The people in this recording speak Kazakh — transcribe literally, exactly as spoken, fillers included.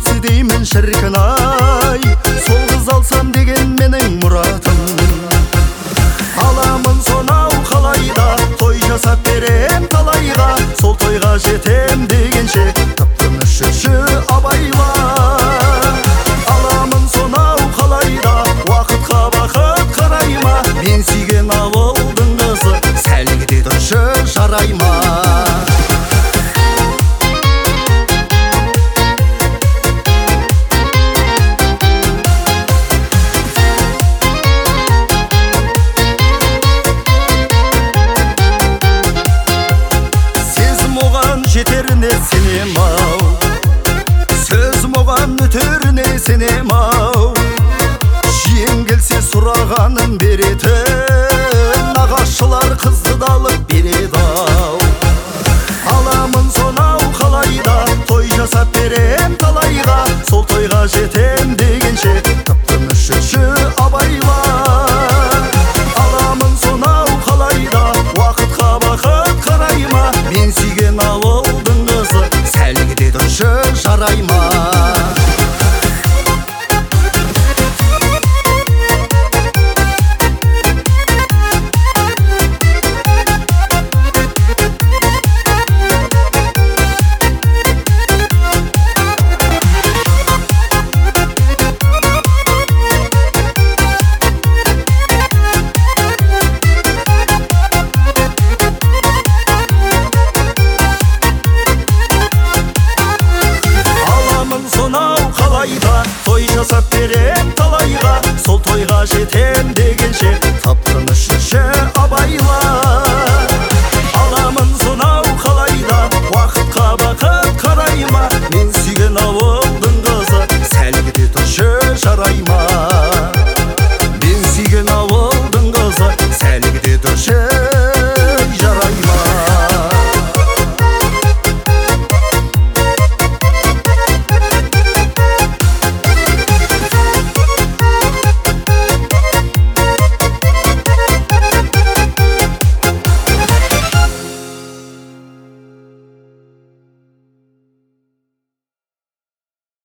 кетсе деймін шіркін ай, сол қыз алсам деген менің мұратым. Аламын сонау қалайда, той жасап берем талайға, сол тойға жетем дегенше тып-тыныш жүрші абайла. Аламын сонау қалайда, уақытқа бақыт қарайма, мен сүйген ауылдың қызы сәлгіде тұршы жарайма. Жетеріне сенем ау, сөзім оған өтеріне сенем ау. Жиен келсе сұрағанын беретін, нағашылар қызды да алып береді ау. Аламын сонау қалайда, той жасап берем талайға, сол тойға жетем дегенше тып-тыныш жүрші абайла. Аламын сонау қалайда, уақытқа бақыт қарайма, мен сүйген ауылдың қызы сәлгіде тұршы жарайма. Той жасап берем талайға, сол тойға жетем дегенше тып-тыныш жүрші абайла. Аламын сонау қалайда, уақытқа бақыт қарайма, мен сүйген ауылдың қызы сәлгіде тұршы жарайма.